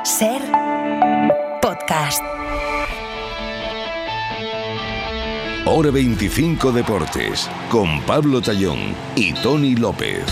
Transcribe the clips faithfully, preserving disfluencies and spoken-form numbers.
Ser podcast. Hora veinticinco Deportes, con Pablo Tallón y Tony López.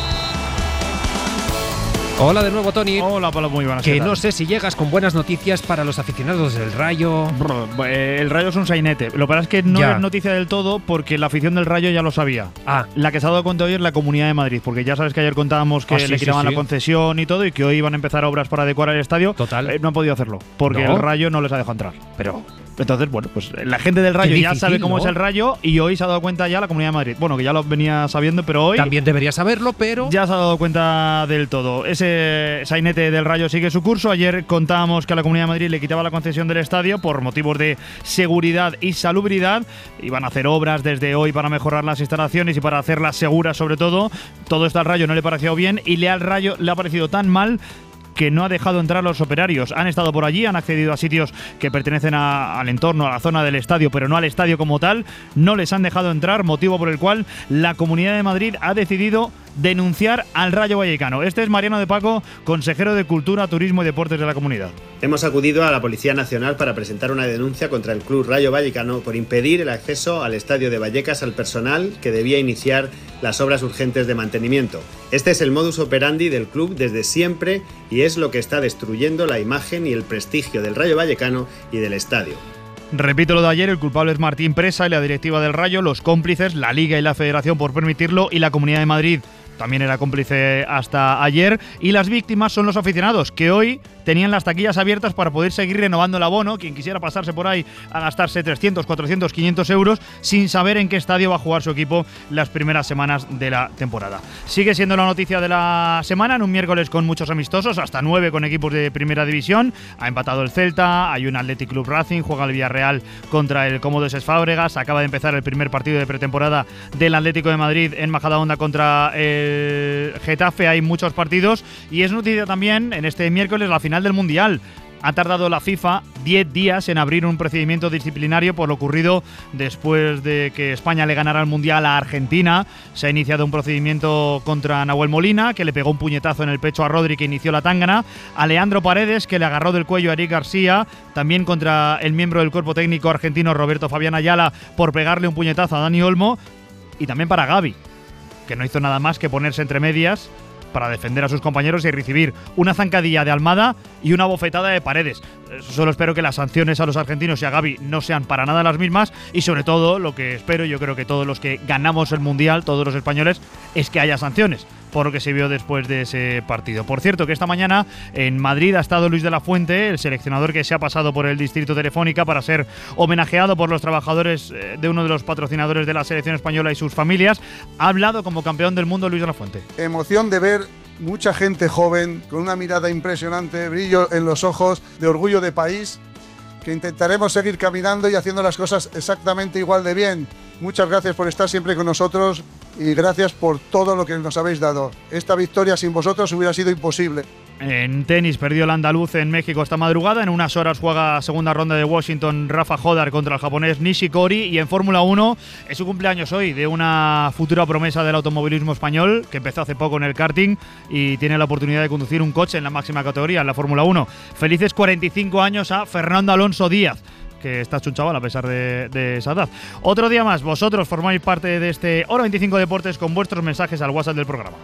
Hola de nuevo, Tony. Hola, Pablo, muy buenas. Que no sé si llegas con buenas noticias para los aficionados del Rayo. Brr, el Rayo es un sainete. Lo que pasa es que no Ya. es noticia del todo porque la afición del Rayo ya lo sabía. Ah. La que se ha dado cuenta hoy es la Comunidad de Madrid, porque ya sabes que ayer contábamos que Ah, sí, le sí, quitaban sí. la concesión y todo y que hoy iban a empezar obras para adecuar el estadio. Total. Eh, no han podido hacerlo porque ¿No? el Rayo no les ha dejado entrar. Pero entonces, bueno, pues la gente del Rayo Qué ya difícil, sabe cómo ¿no? es el Rayo y hoy se ha dado cuenta ya la Comunidad de Madrid. Bueno, que ya lo venía sabiendo, pero hoy También debería saberlo, pero… ya se ha dado cuenta del todo. Ese sainete del Rayo sigue su curso. Ayer contábamos que a la Comunidad de Madrid le quitaba la concesión del estadio por motivos de seguridad y salubridad. Iban a hacer obras desde hoy para mejorar las instalaciones y para hacerlas seguras sobre todo. Todo esto al Rayo no le pareció bien y le al Rayo le ha parecido tan mal que no ha dejado entrar a los operarios. Han estado por allí, han accedido a sitios que pertenecen a, al entorno, a la zona del estadio, pero no al estadio como tal. No les han dejado entrar, motivo por el cual la Comunidad de Madrid ha decidido denunciar al Rayo Vallecano. Este es Mariano de Paco, consejero de Cultura, Turismo y Deportes de la comunidad. Hemos acudido a la Policía Nacional para presentar una denuncia contra el Club Rayo Vallecano por impedir el acceso al estadio de Vallecas al personal que debía iniciar las obras urgentes de mantenimiento. Este es el modus operandi del club desde siempre y es lo que está destruyendo la imagen y el prestigio del Rayo Vallecano y del estadio. Repito lo de ayer, el culpable es Martín Presa y la directiva del Rayo, los cómplices, la Liga y la Federación por permitirlo y la Comunidad de Madrid también era cómplice hasta ayer, y las víctimas son los aficionados, que hoy tenían las taquillas abiertas para poder seguir renovando el abono. Quien quisiera pasarse por ahí a gastarse trescientos, cuatrocientos, quinientos euros sin saber en qué estadio va a jugar su equipo las primeras semanas de la temporada. Sigue siendo la noticia de la semana, en un miércoles con muchos amistosos, hasta nueve con equipos de primera división. Ha empatado el Celta, hay un Athletic Club Racing, juega el Villarreal contra el Cómodos Es Fábregas, acaba de empezar el primer partido de pretemporada del Atlético de Madrid en Majadahonda contra el Getafe. Hay muchos partidos y es noticia también en este miércoles la final del Mundial. Ha tardado la FIFA diez días en abrir un procedimiento disciplinario por lo ocurrido después de que España le ganara el Mundial a Argentina. Se ha iniciado un procedimiento contra Nahuel Molina, que le pegó un puñetazo en el pecho a Rodri, que inició la tangana, a Leandro Paredes, que le agarró del cuello a Eric García, también contra el miembro del cuerpo técnico argentino Roberto Fabián Ayala por pegarle un puñetazo a Dani Olmo, y también para Gavi, que no hizo nada más que ponerse entre medias para defender a sus compañeros y recibir una zancadilla de Almada y una bofetada de Paredes. Solo espero que las sanciones a los argentinos y a Gavi no sean para nada las mismas, y sobre todo lo que espero, yo creo que todos los que ganamos el Mundial, todos los españoles, es que haya sanciones por lo que se vio después de ese partido. Por cierto, que esta mañana en Madrid ha estado Luis de la Fuente, el seleccionador que se ha pasado por el distrito Telefónica para ser homenajeado por los trabajadores de uno de los patrocinadores de la selección española y sus familias. Ha hablado como campeón del mundo Luis de la Fuente. Emoción de ver mucha gente joven, con una mirada impresionante, brillo en los ojos, de orgullo de país, que intentaremos seguir caminando y haciendo las cosas exactamente igual de bien. Muchas gracias por estar siempre con nosotros y gracias por todo lo que nos habéis dado. Esta victoria sin vosotros hubiera sido imposible. En tenis perdió el andaluz en México esta madrugada. En unas horas juega segunda ronda de Washington Rafa Jodar contra el japonés Nishikori. Y en Fórmula uno es su cumpleaños hoy de una futura promesa del automovilismo español que empezó hace poco en el karting y tiene la oportunidad de conducir un coche en la máxima categoría, en la Fórmula uno. Felices cuarenta y cinco años a Fernando Alonso Díaz, que está hecho un chaval a pesar de, de esa edad. Otro día más, vosotros formáis parte de este Hora veinticinco Deportes con vuestros mensajes al WhatsApp del programa.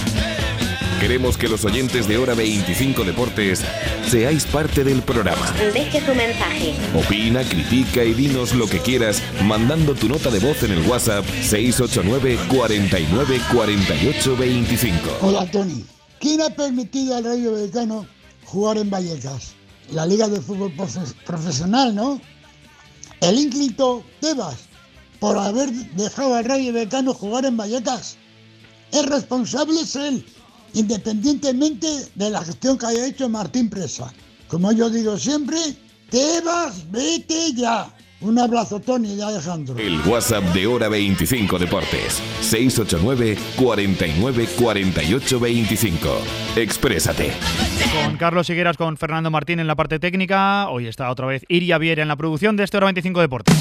Queremos que los oyentes de Hora veinticinco Deportes seáis parte del programa. Deje su mensaje. Opina, critica y dinos lo que quieras mandando tu nota de voz en el WhatsApp seis ocho nueve, cuatro nueve, cuatro ocho dos cinco. Hola, Tony. ¿Quién ha permitido al Rayo Vallecano jugar en Vallecas? La Liga de Fútbol profe- Profesional, ¿no? El ínclito Tebas, por haber dejado al Rayo Vallecano jugar en Vallecas. El responsable es él, independientemente de la gestión que haya hecho Martín Presa. Como yo digo siempre, Tebas, vete ya. Un abrazo, Tony de Alejandro. El WhatsApp de Hora veinticinco Deportes seis ocho nueve, cuatro nueve, cuatro ocho dos cinco. Exprésate. Con Carlos Higueras, con Fernando Martín en la parte técnica. Hoy está otra vez Iria Viera en la producción de este Hora veinticinco Deportes.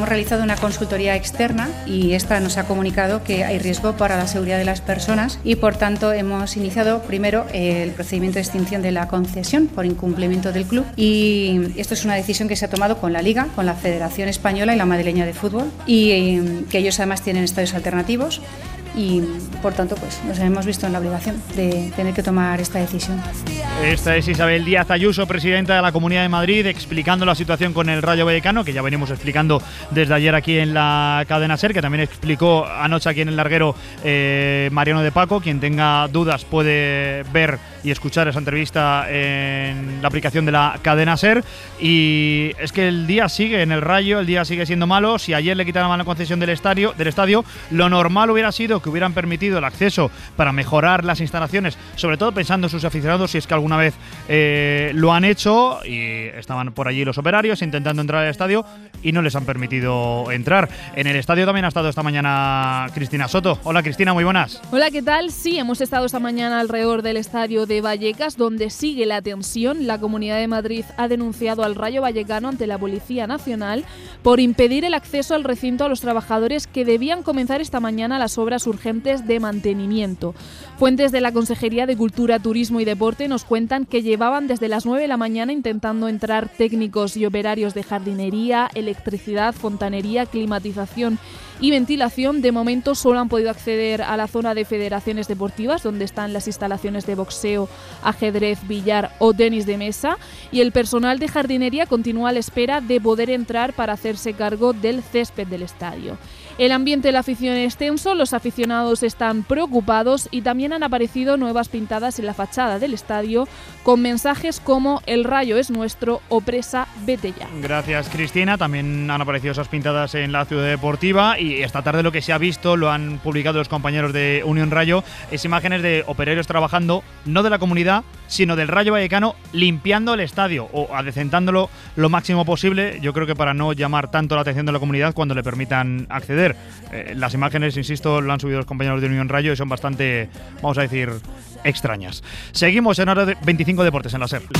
hemos realizado una consultoría externa y esta nos ha comunicado que hay riesgo para la seguridad de las personas y por tanto hemos iniciado primero el procedimiento de extinción de la concesión por incumplimiento del club y esto es una decisión que se ha tomado con la Liga, con la Federación Española y la Madrileña de Fútbol y que ellos además tienen estadios alternativos y por tanto pues nos hemos visto en la obligación de tener que tomar esta decisión. Esta es Isabel Díaz Ayuso, presidenta de la Comunidad de Madrid, explicando la situación con el Rayo Vallecano, que ya venimos explicando desde ayer aquí en la cadena SER, que también explicó anoche aquí en el larguero eh, Mariano de Paco. Quien tenga dudas puede ver y escuchar esa entrevista en la aplicación de la cadena SER. Y es que el día sigue en el Rayo, el día sigue siendo malo. Si ayer le quitaban la concesión del estadio, del estadio, lo normal hubiera sido que hubieran permitido el acceso para mejorar las instalaciones, sobre todo pensando en sus aficionados, si es que alguna vez eh, lo han hecho, y estaban por allí los operarios intentando entrar al estadio y no les han permitido entrar. En el estadio también ha estado esta mañana Cristina Soto. Hola Cristina, muy buenas. Hola, ¿qué tal? Sí, hemos estado esta mañana alrededor del estadio de Vallecas, donde sigue la tensión. La Comunidad de Madrid ha denunciado al Rayo Vallecano ante la Policía Nacional por impedir el acceso al recinto a los trabajadores que debían comenzar esta mañana las obras urgentes de mantenimiento. Fuentes de la Consejería de Cultura, Turismo y Deporte nos cuentan que llevaban desde las nueve de la mañana intentando entrar técnicos y operarios de jardinería, electricidad, fontanería, climatización y ventilación. De momento solo han podido acceder a la zona de federaciones deportivas, donde están las instalaciones de boxeo, ajedrez, billar o tenis de mesa, y el personal de jardinería continúa a la espera de poder entrar para hacerse cargo del césped del estadio. El ambiente de la afición es tenso, los aficionados están preocupados y también han aparecido nuevas pintadas en la fachada del estadio con mensajes como "El Rayo es nuestro" o "Presa, vete ya". Gracias Cristina, también han aparecido esas pintadas en la Ciudad Deportiva y esta tarde lo que se ha visto, lo han publicado los compañeros de Unión Rayo, es imágenes de operarios trabajando, no de la comunidad, sino del Rayo Vallecano, limpiando el estadio o adecentándolo lo máximo posible, yo creo que para no llamar tanto la atención de la comunidad cuando le permitan acceder. Eh, las imágenes, insisto, lo han subido los compañeros de Unión Rayo y son bastante, vamos a decir, extrañas. Seguimos en Hora de veinticinco Deportes en la SER.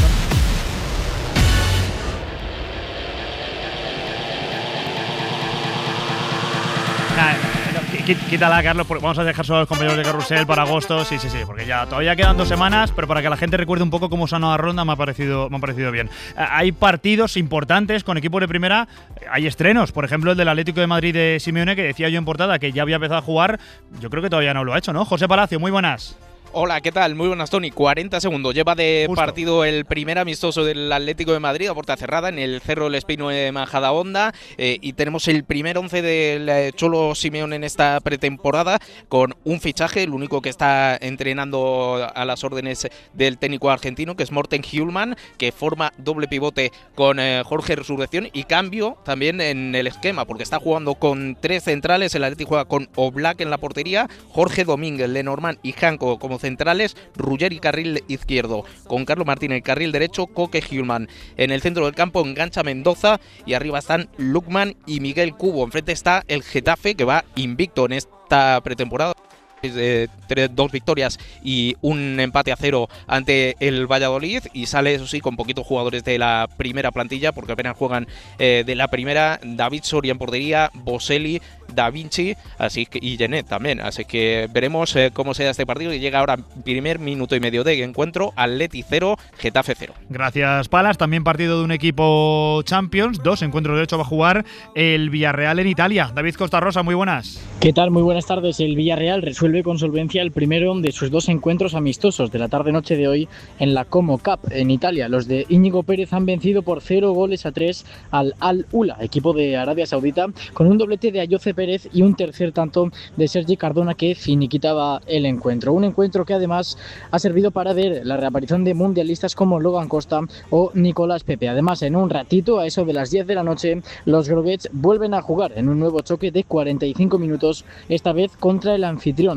Quítala, Carlos, porque vamos a dejar solo a los compañeros de Carrusel para agosto. Sí, sí, sí, porque ya todavía quedan dos semanas, pero para que la gente recuerde un poco cómo sonó la ronda, me ha parecido, me ha parecido bien. Hay partidos importantes con equipos de primera, hay estrenos, por ejemplo el del Atlético de Madrid de Simeone, que decía yo en portada que ya había empezado a jugar. Yo creo que todavía no lo ha hecho, ¿no? José Palacio, muy buenas. Hola, ¿qué tal? Muy buenas, Tony. cuarenta segundos. Lleva de Justo. partido el primer amistoso del Atlético de Madrid a puerta cerrada en el Cerro del Espino de Majadahonda eh, y tenemos el primer once del Cholo Simeone en esta pretemporada con un fichaje, el único que está entrenando a las órdenes del técnico argentino, que es Morten Hjulmand, que forma doble pivote con eh, Jorge Resurrección, y cambio también en el esquema, porque está jugando con tres centrales. El Atlético juega con Oblak en la portería, Jorge Domínguez, Lenormand y Janko como centrales, Ruggeri carril izquierdo, con Carlos Martínez carril derecho, Coque Hjulmand. En el centro del campo engancha Mendoza y arriba están Lukman y Miguel Cubo. Enfrente está el Getafe, que va invicto en esta pretemporada. De tres, dos victorias y un empate a cero ante el Valladolid, y sale eso sí con poquitos jugadores de la primera plantilla, porque apenas juegan eh, de la primera. David Soria en portería, Boselli, Da Vinci así que, y Genet también, así que veremos eh, cómo se da este partido, y llega ahora primer minuto y medio de encuentro. Atleti cero, Getafe cero. Gracias Palas. También partido de un equipo Champions, dos encuentros de hecho va a jugar el Villarreal en Italia. David Costa Rosa, muy buenas. ¿Qué tal? Muy buenas tardes. El Villarreal resuelve con solvencia el primero de sus dos encuentros amistosos de la tarde-noche de hoy en la Como Cup en Italia. Los de Íñigo Pérez han vencido por cero goles a tres al Al-Ula, equipo de Arabia Saudita, con un doblete de Ayoce Pérez y un tercer tanto de Sergi Cardona, que finiquitaba el encuentro. Un encuentro que además ha servido para ver la reaparición de mundialistas como Logan Costa o Nicolás Pepe. Además, en un ratito, a eso de las diez de la noche, los Groguets vuelven a jugar en un nuevo choque de cuarenta y cinco minutos, esta vez contra el anfitrión,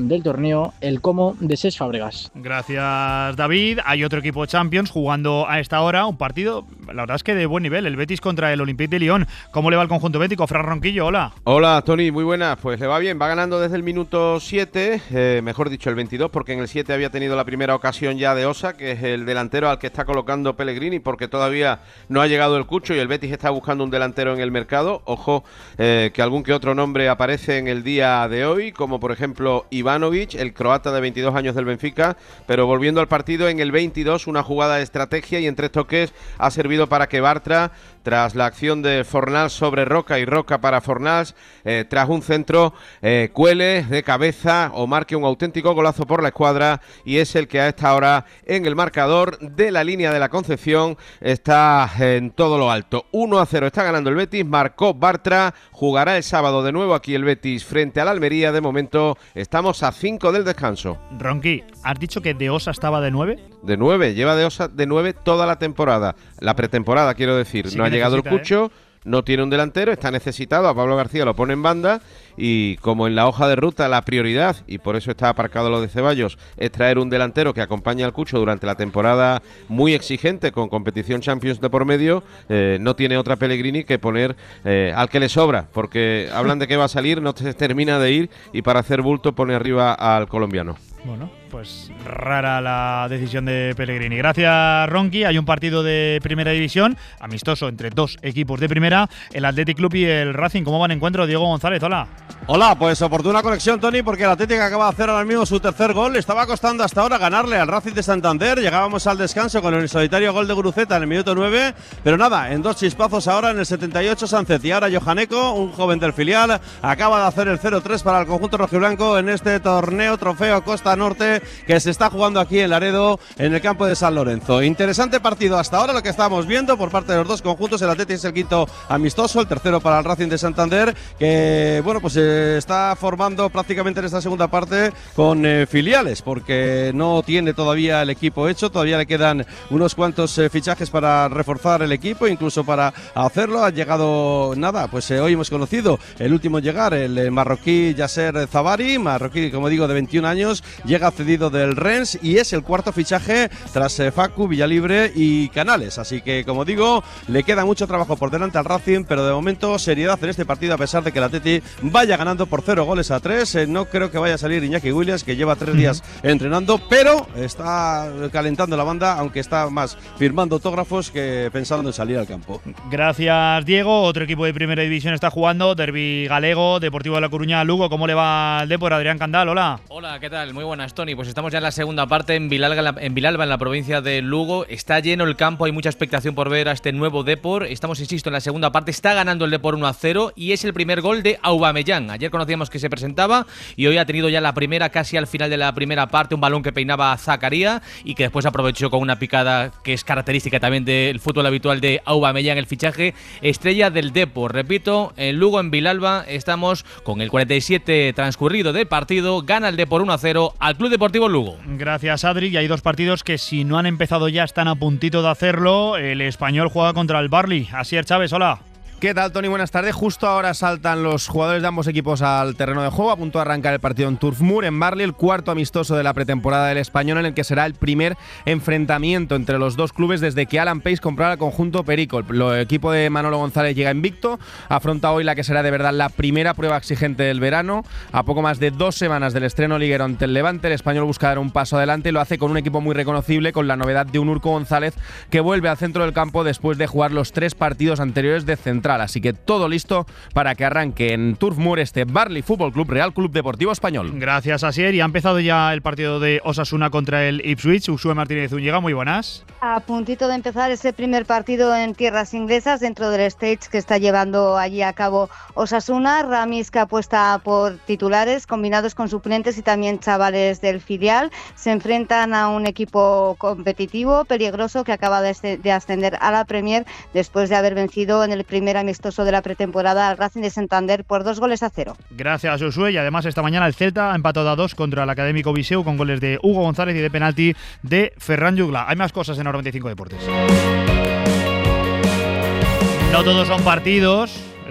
del torneo, el Como de Cesc Fàbregas. Gracias, David. Hay otro equipo Champions jugando a esta hora un partido, la verdad es que de buen nivel, el Betis contra el Olympique de Lyon. ¿Cómo le va el conjunto bético? Fran Ronquillo, hola. Hola, Tony, muy buenas. Pues le va bien, va ganando desde el minuto siete, eh, mejor dicho el veintidós, porque en el siete había tenido la primera ocasión ya de Osa, que es el delantero al que está colocando Pellegrini, porque todavía no ha llegado el Cucho y el Betis está buscando un delantero en el mercado. Ojo, eh, que algún que otro nombre aparece en el día de hoy, como por ejemplo Ivanovic, el croata de veintidós años del Benfica. Pero volviendo al partido, en el veintidós, una jugada de estrategia y en tres toques ha servido para que Bartra, tras la acción de Fornals sobre Roca y Roca para Fornals, eh, tras un centro, eh, cuele de cabeza o marque un auténtico golazo por la escuadra, y es el que a esta hora en el marcador de la línea de la Concepción está en todo lo alto. uno a cero está ganando el Betis, marcó Bartra, jugará el sábado de nuevo aquí el Betis frente al Almería. De momento estamos a cinco del descanso. Ronqui, ¿has dicho que De Osa estaba de nueve? De nueve, lleva De Osa de nueve toda la temporada, la pretemporada quiero decir. Sí, no ha llegado el Cucho, ¿eh? No tiene un delantero, está necesitado, a Pablo García lo pone en banda, y como en la hoja de ruta la prioridad, y por eso está aparcado lo de Ceballos, es traer un delantero que acompañe al Cucho durante la temporada muy exigente con competición Champions de por medio, eh, no tiene otra Pellegrini que poner eh, al que le sobra, porque hablan de que va a salir, no se termina de ir, y para hacer bulto pone arriba al colombiano. Bueno, pues rara la decisión de Pellegrini. Gracias, Ronqui. Hay un partido de primera división, amistoso entre dos equipos de primera, el Athletic Club y el Racing. ¿Cómo va el encuentro? Diego González, hola. Hola, pues oportuna conexión, Tony, porque el Athletic acaba de hacer ahora mismo su tercer gol. Le estaba costando hasta ahora ganarle al Racing de Santander. Llegábamos al descanso con el solitario gol de Guruceta en el minuto nueve, pero nada, en dos chispazos ahora en el setenta y ocho Sánchez y ahora Johaneco, un joven del filial, acaba de hacer el cero tres para el conjunto rojiblanco en este torneo trofeo Costa Norte que se está jugando aquí en Laredo, en el campo de San Lorenzo. Interesante partido hasta ahora lo que estamos viendo por parte de los dos conjuntos. El Athletic es el quinto amistoso, el tercero para el Racing de Santander, que bueno, pues eh, está formando prácticamente en esta segunda parte con eh, filiales, porque no tiene todavía el equipo hecho, todavía le quedan unos cuantos eh, fichajes para reforzar el equipo, incluso para hacerlo. Ha llegado, nada, pues eh, hoy hemos conocido el último en llegar, el eh, marroquí Yasser Zabari, marroquí, como digo, de veintiún años, llega cedido del Rennes y es el cuarto fichaje tras eh, Facu, Villalibre y Canales. Así que, como digo, le queda mucho trabajo por delante al Racing, pero de momento seriedad en este partido, a pesar de que el Atleti vaya ganando por cero goles a tres. Eh, no creo que vaya a salir Iñaki Williams, que lleva tres días entrenando, pero está calentando la banda, aunque está más firmando autógrafos que pensando en salir al campo. Gracias, Diego. Otro equipo de primera división está jugando, Derbi Galego, Deportivo de La Coruña, Lugo. ¿Cómo le va al Depor? Adrián Candal, hola. Hola, ¿qué tal? Muy buenas, Tony. Pues estamos ya en la segunda parte en Vilalba, en, la, en Vilalba, en la provincia de Lugo. Está lleno el campo, hay mucha expectación por ver a este nuevo Depor. Estamos, insisto, en la segunda parte. Está ganando el Depor uno a cero y es el primer gol de Aubameyang. Ayer conocíamos que se presentaba y hoy ha tenido ya la primera, casi al final de la primera parte, un balón que peinaba a Zakaria y que después aprovechó con una picada que es característica también del fútbol habitual de Aubameyang, el fichaje estrella del Depor. Repito, en Lugo, en Vilalba, estamos con el cuarenta y siete transcurrido del partido. Gana el Depor uno a cero al Club Deportivo Lugo. Gracias, Adri. Y hay dos partidos que, si no han empezado ya, están a puntito de hacerlo. El Español juega contra el Barley. Asier Chávez, hola. ¿Qué tal, Tony? Buenas tardes. Justo ahora saltan los jugadores de ambos equipos al terreno de juego, a punto de arrancar el partido en Turf Moor, en Barley, el cuarto amistoso de la pretemporada del Español, en el que será el primer enfrentamiento entre los dos clubes desde que Alan Pace comprara el conjunto Perico. El equipo de Manolo González llega invicto, afronta hoy la que será de verdad la primera prueba exigente del verano. A poco más de dos semanas del estreno liguero ante el Levante, el Español busca dar un paso adelante y lo hace con un equipo muy reconocible, con la novedad de un Urco González que vuelve al centro del campo después de jugar los tres partidos anteriores de central. Así que todo listo para que arranque en Turf Moor este Barley Fútbol Club Real Club Deportivo Español. Gracias, Asier. Y ha empezado ya el partido de Osasuna contra el Ipswich. Uxue Martínez Zúñiga, muy buenas. A puntito de empezar ese primer partido en tierras inglesas dentro del stage que está llevando allí a cabo Osasuna. Ramis, que apuesta por titulares combinados con suplentes y también chavales del filial. Se enfrentan a un equipo competitivo, peligroso, que acaba de ascender a la Premier después de haber vencido en el primer amistoso de la pretemporada al Racing de Santander por dos goles a cero. Gracias, Josué. Y además esta mañana el Celta ha empatado a dos contra el Académico Viseu con goles de Hugo González y de penalti de Ferran Jugla. Hay más cosas en noventa y cinco Deportes. No todos son partidos. Es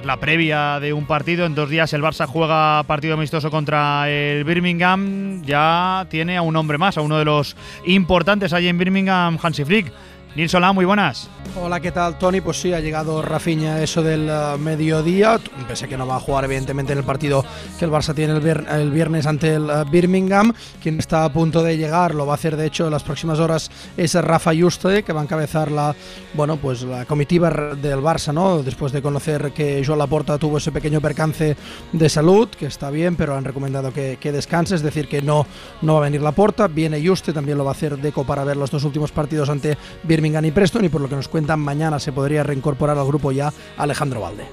la previa de un partido. En dos días el Barça juega partido amistoso contra el Birmingham. Ya tiene a un hombre más, a uno de los importantes allí en Birmingham, Hansi Flick. Nils Solá, muy buenas. Hola, ¿qué tal, Tony? Pues sí, ha llegado Rafinha eso del uh, mediodía, pese a que no va a jugar evidentemente en el partido que el Barça tiene el, vier el viernes ante el uh, Birmingham. Quien está a punto de llegar, lo va a hacer de hecho en las próximas horas, es Rafa Juste, que va a encabezar la, bueno, pues la comitiva del Barça, ¿no? Después de conocer que Joan Laporta tuvo ese pequeño percance de salud, que está bien, pero han recomendado que, que descanse, es decir, que no, no va a venir Laporta. Viene Juste, también lo va a hacer Deco para ver los dos últimos partidos ante Birmingham y Preston, y por lo que nos cuentan, mañana se podría reincorporar al grupo ya Alejandro Balde.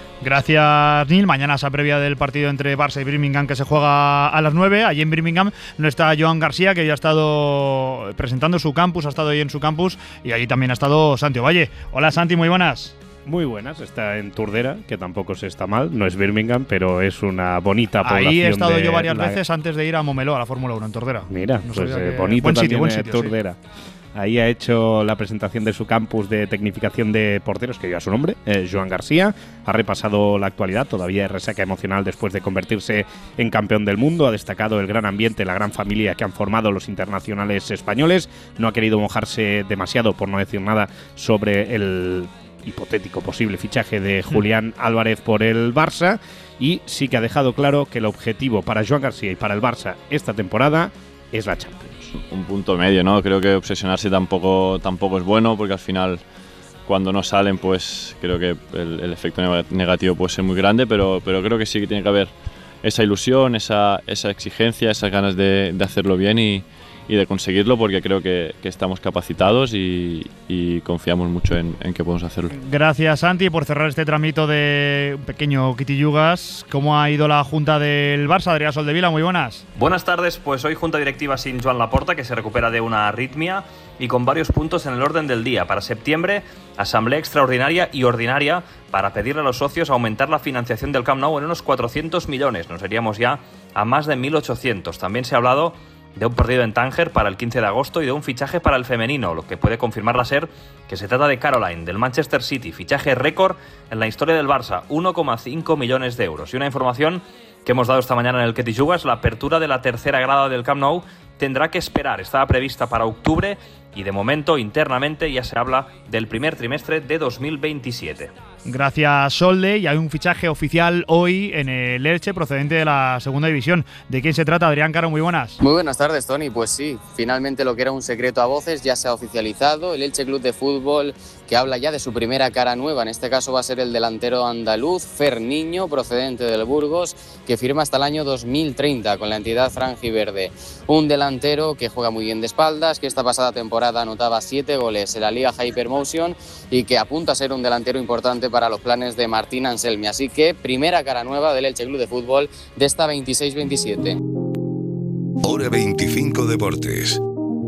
Gracias, Neil. Mañana esa previa del partido entre Barça y Birmingham, que se juega a las nueve. Allí en Birmingham no está Joan García, que ya ha estado presentando su campus, ha estado ahí en su campus, y allí también ha estado Santi Ovalle. Hola, Santi, muy buenas. Muy buenas, está en Turdera, que tampoco se está mal, no es Birmingham, pero es una bonita población. Ahí he estado yo varias la... veces antes de ir a Momeló, a la Fórmula uno en Turdera. Mira, no pues eh, que... bonito buen también sitio, buen eh, sitio, Turdera. Sí. Ahí ha hecho la presentación de su campus de tecnificación de porteros, que lleva su nombre, eh, Joan García. Ha repasado la actualidad, todavía hay resaca emocional después de convertirse en campeón del mundo. Ha destacado el gran ambiente, la gran familia que han formado los internacionales españoles. No ha querido mojarse demasiado, por no decir nada, sobre el hipotético posible fichaje de Julián Álvarez por el Barça. Y sí que ha dejado claro que el objetivo para Joan García y para el Barça esta temporada es la Champions. Un punto medio, ¿no? Creo que obsesionarse tampoco, tampoco es bueno, porque al final cuando no salen, pues creo que el, el efecto negativo puede ser muy grande, pero, pero creo que sí que tiene que haber esa ilusión, esa, esa exigencia, esas ganas de, de hacerlo bien y, y de conseguirlo, porque creo que, que estamos capacitados y, y confiamos mucho en, en que podemos hacerlo. Gracias, Santi, por cerrar este tramito de un pequeño Quitillugas. ¿Cómo ha ido la junta del Barça? Adrián Soldevila, muy buenas. Buenas tardes, pues hoy junta directiva sin Joan Laporta, que se recupera de una arritmia, y con varios puntos en el orden del día. Para septiembre, asamblea extraordinaria y ordinaria para pedirle a los socios aumentar la financiación del Camp Nou en unos cuatrocientos millones. Nos iríamos ya a más de mil ochocientos. También se ha hablado de un partido en Tánger para el quince de agosto y de un fichaje para el femenino, lo que puede confirmar la SER que se trata de Caroline, del Manchester City, fichaje récord en la historia del Barça, uno coma cinco millones de euros. Y una información que hemos dado esta mañana en el Quitillugas, la apertura de la tercera grada del Camp Nou tendrá que esperar, estaba prevista para octubre y de momento internamente ya se habla del primer trimestre de dos mil veintisiete. Gracias, Solde. Y hay un fichaje oficial hoy en el Elche procedente de la segunda división. ¿De quién se trata? Adrián Caro, muy buenas. Muy buenas tardes, Tony. Pues sí, finalmente lo que era un secreto a voces ya se ha oficializado. El Elche Club de Fútbol, que habla ya de su primera cara nueva, en este caso va a ser el delantero andaluz Fer Niño, procedente del Burgos, que firma hasta el año dos mil treinta con la entidad franjiverde. Un delantero que juega muy bien de espaldas, que esta pasada temporada anotaba siete goles en la Liga Hypermotion y que apunta a ser un delantero importante para los planes de Martín Anselmi. Así que primera cara nueva del Elche Club de Fútbol de esta veintiséis veintisiete. Hora veinticinco Deportes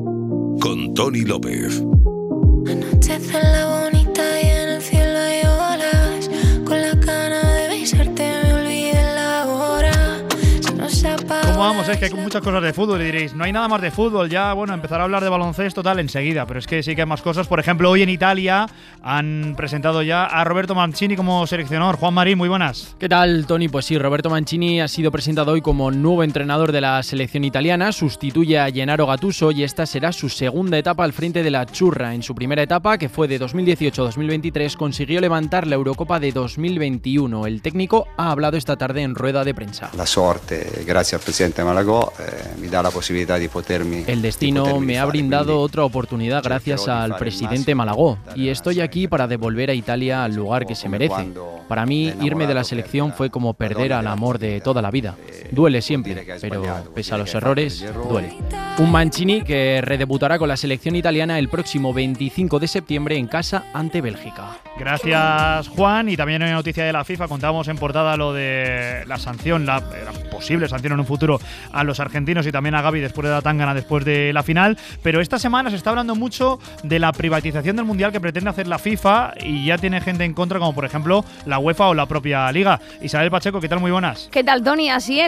con Tony López. Anochece la bonita y en el cielo hay olas. Con la gana de besarte me olvidé la hora. Se nos apaga. ¿Cómo vamos? Es que hay muchas cosas de fútbol y diréis, no hay nada más de fútbol, ya, bueno, empezar a hablar de baloncesto tal enseguida, pero es que sí que hay más cosas. Por ejemplo, hoy en Italia han presentado ya a Roberto Mancini como seleccionador. Juan Marín, muy buenas. ¿Qué tal, Tony? Pues sí, Roberto Mancini ha sido presentado hoy como nuevo entrenador de la selección italiana, sustituye a Gennaro Gattuso y esta será su segunda etapa al frente de la Churra. En su primera etapa, que fue de dos mil dieciocho a dos mil veintitrés, consiguió levantar la Eurocopa de dos mil veintiuno. El técnico ha hablado esta tarde en rueda de prensa. La suerte, gracias al presidente Malagó, eh, me da la posibilidad de poderme... El destino de poderme me ha brindado otra oportunidad gracias al presidente Malagó y estoy aquí para devolver a Italia al lugar que se merece. Para mí, irme de la selección fue como perder al amor de toda la vida. Duele siempre, pero pese a los errores, duele. Un Mancini que redebutará con la selección italiana el próximo veinticinco de septiembre en casa ante Bélgica. Gracias, Juan. Y también en noticia de la FIFA contamos en portada lo de la sanción, la, la posible sanción en un futuro a los argentinos y también a Gavi después de la tangana, después de la final. Pero esta semana se está hablando mucho de la privatización del Mundial que pretende hacer la FIFA y ya tiene gente en contra, como por ejemplo la UEFA o la propia Liga. Isabel Pacheco, ¿qué tal? Muy buenas. ¿Qué tal, Tony? Así es,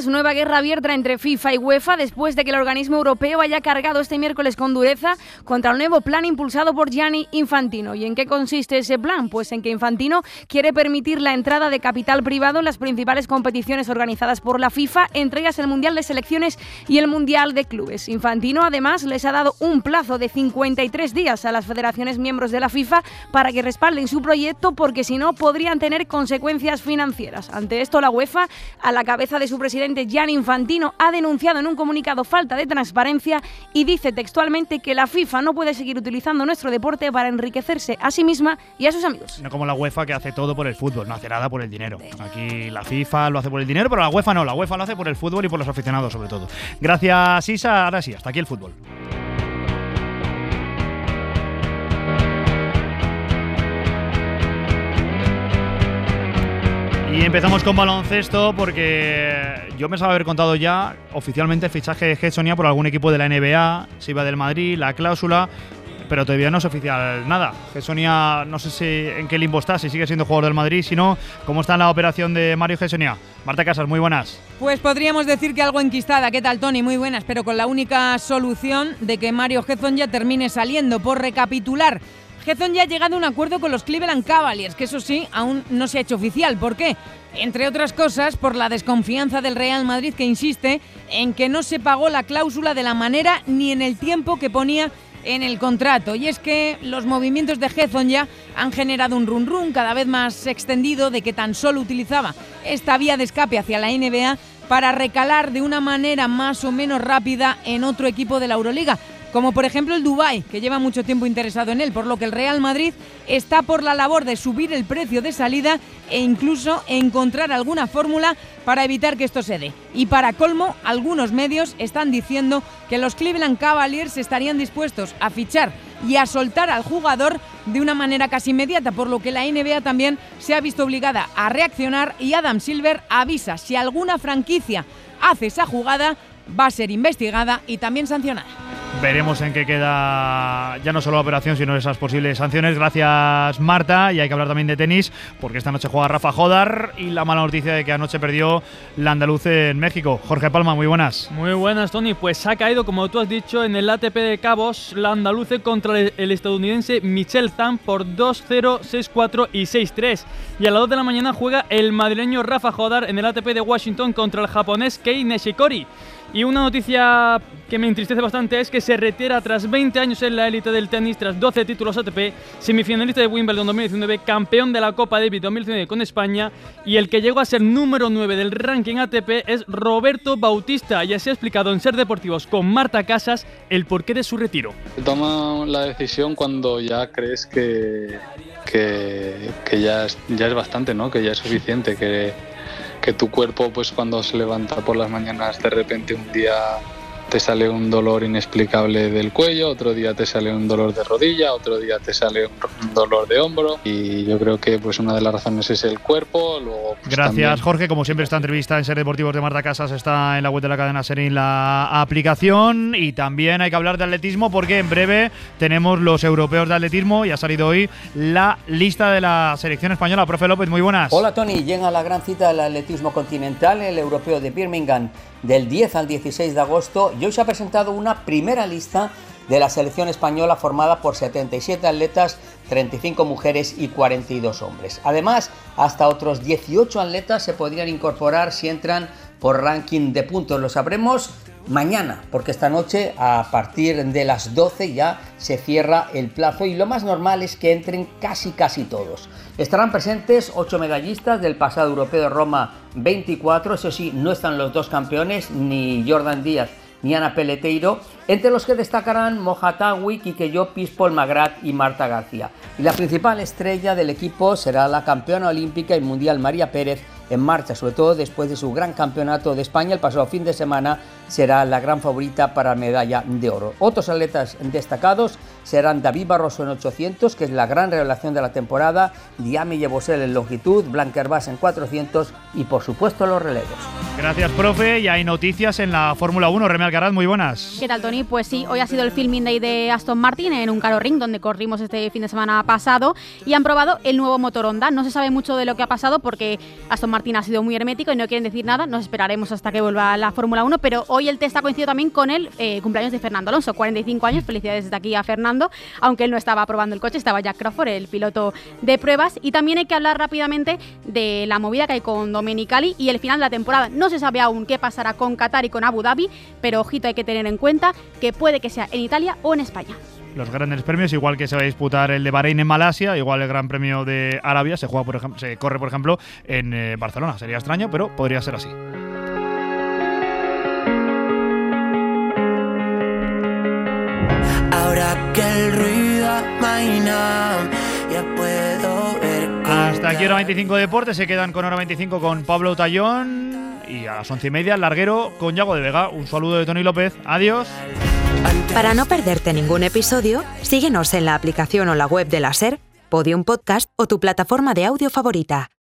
nueva guerra abierta entre FIFA y UEFA después de que el organismo europeo haya cargado este miércoles con dureza contra el nuevo plan impulsado por Gianni Infantino. ¿Y en qué consiste ese plan? Pues en que Infantino quiere permitir la entrada de capital privado en las principales competiciones organizadas por la FIFA, entre ellas el Mundial de Selecciones y el Mundial de Clubes. Infantino además les ha dado un plazo de cincuenta y tres días a las federaciones miembros de la FIFA para que respalden su proyecto, porque si no podrían tener consecuencias financieras. Ante esto, la UEFA, a la cabeza de su presidente Gianni Infantino, ha denunciado en un comunicado falta de transparencia y dice textualmente que la FIFA no puede seguir utilizando nuestro deporte para enriquecerse a sí misma y a sus amigos. No como la UEFA, que hace todo por el fútbol, no hace nada por el dinero. Aquí la FIFA lo hace por el dinero, pero la UEFA no, la UEFA lo hace por el fútbol y por los aficionados sobre todo. Gracias, Isa. Ahora sí, hasta aquí el fútbol. Y empezamos con baloncesto, porque yo pensaba haber contado ya oficialmente el fichaje de Ge Sonia por algún equipo de la N B A, se iba del Madrid, la cláusula, pero todavía no es oficial nada. Ge Sonia, no sé si en qué limbo está, si sigue siendo jugador del Madrid, si no, ¿cómo está en la operación de Mario Ge Sonia? Marta Casas, muy buenas. Pues podríamos decir que algo enquistada. ¿Qué tal, Tony? Muy buenas, pero con la única solución de que Mario Ge Sonia termine saliendo. Por recapitular, Ge Sonia ha llegado a un acuerdo con los Cleveland Cavaliers, que eso sí, aún no se ha hecho oficial. ¿Por qué? Entre otras cosas, por la desconfianza del Real Madrid, que insiste en que no se pagó la cláusula de la manera ni en el tiempo que ponía en el contrato. Y es que los movimientos de Ge Sonia han generado un run run cada vez más extendido de que tan solo utilizaba esta vía de escape hacia la N B A para recalar de una manera más o menos rápida en otro equipo de la Euroliga, como por ejemplo el Dubái, que lleva mucho tiempo interesado en él, por lo que el Real Madrid está por la labor de subir el precio de salida e incluso encontrar alguna fórmula para evitar que esto se dé. Y para colmo, algunos medios están diciendo que los Cleveland Cavaliers estarían dispuestos a fichar y a soltar al jugador de una manera casi inmediata, por lo que la N B A también se ha visto obligada a reaccionar, y Adam Silver avisa: si alguna franquicia hace esa jugada, va a ser investigada y también sancionada. Veremos en qué queda ya no solo la operación, sino esas posibles sanciones. Gracias, Marta. Y hay que hablar también de tenis, porque esta noche juega Rafa Jodar y la mala noticia de que anoche perdió la andaluz en México. Jorge Palma, muy buenas. Muy buenas, Tony. Pues ha caído, como tú has dicho, en el A T P de Cabos la andaluce contra el estadounidense Michelle Zhang por dos cero, seis cuatro y seis tres. Y a las dos de la mañana juega el madrileño Rafa Jodar en el A T P de Washington contra el japonés Kei Nishikori. Y una noticia que me entristece bastante es que se retira tras veinte años en la élite del tenis, tras doce títulos A T P, semifinalista de Wimbledon dos mil diecinueve, campeón de la Copa Davis dos mil diecinueve con España, y el que llegó a ser número nueve del ranking A T P es Roberto Bautista, y así ha explicado en Ser Deportivos con Marta Casas el porqué de su retiro. Toma la decisión cuando ya crees que, que, que ya, es, ya es bastante, ¿no? Que ya es suficiente, que... que tu cuerpo, pues cuando se levanta por las mañanas, de repente un día te sale un dolor inexplicable del cuello, otro día te sale un dolor de rodilla, otro día te sale un dolor de hombro, y yo creo que pues una de las razones es el cuerpo. Luego, pues, gracias, también... Jorge. Como siempre, esta entrevista en Ser Deportivos de Marta Casas está en la web de la cadena SER en la aplicación. Y también hay que hablar de atletismo, porque en breve tenemos los europeos de atletismo y ha salido hoy la lista de la selección española. Profe López, muy buenas. Hola, Tony. Llega la gran cita del atletismo continental, el europeo de Birmingham, del diez al dieciséis de agosto, y hoy se ha presentado una primera lista de la selección española formada por setenta y siete atletas, treinta y cinco mujeres y cuarenta y dos hombres. Además, hasta otros dieciocho atletas se podrían incorporar si entran por ranking de puntos. Lo sabremos mañana, porque esta noche a partir de las doce ya se cierra el plazo, y lo más normal es que entren casi casi todos. Estarán presentes ocho medallistas del pasado europeo de Roma veinticuatro, eso sí, no están los dos campeones, ni Jordan Díaz ni Ana Peleteiro, entre los que destacarán Moja Tawi, Quique Llopis, Paul Magrat y Marta García. Y la principal estrella del equipo será la campeona olímpica y mundial María Pérez, en marcha, sobre todo después de su gran campeonato de España el pasado fin de semana. Será la gran favorita para medalla de oro. Otros atletas destacados serán David Barroso en ochocientos, que es la gran revelación de la temporada, Diami Yebosel en longitud, Blanca Herbás en cuatrocientos y por supuesto los relevos. Gracias, profe. Y hay noticias en la Fórmula uno. Remy Alcaraz, muy buenas. ¿Qué tal, Tony? Pues sí, hoy ha sido el filming day de Aston Martin en un Caro Ring, donde corrimos este fin de semana pasado, y han probado el nuevo motor Honda. No se sabe mucho de lo que ha pasado porque Aston Martin Martín ha sido muy hermético y no quieren decir nada. Nos esperaremos hasta que vuelva a la Fórmula uno, pero hoy el test ha coincidido también con el eh, cumpleaños de Fernando Alonso, cuarenta y cinco años. Felicidades desde aquí a Fernando, aunque él no estaba probando el coche, estaba Jack Crawford, el piloto de pruebas. Y también hay que hablar rápidamente de la movida que hay con Domenicali y el final de la temporada. No se sabe aún qué pasará con Qatar y con Abu Dhabi, pero ojito, hay que tener en cuenta que puede que sea en Italia o en España. Los grandes premios, igual que se va a disputar el de Bahrein en Malasia, igual el Gran Premio de Arabia se juega, por ejemplo, se corre, por ejemplo, en eh, Barcelona. Sería extraño, pero podría ser así. Ahora que el ruido amaina, ya puedo ver. Hasta aquí Hora veinticinco Deportes, se quedan con Hora veinticinco con Pablo Tallón y a las once y media el larguero con Yago de Vega. Un saludo de Tony López, adiós. Para no perderte ningún episodio, síguenos en la aplicación o la web de la SER, Podium Podcast o tu plataforma de audio favorita.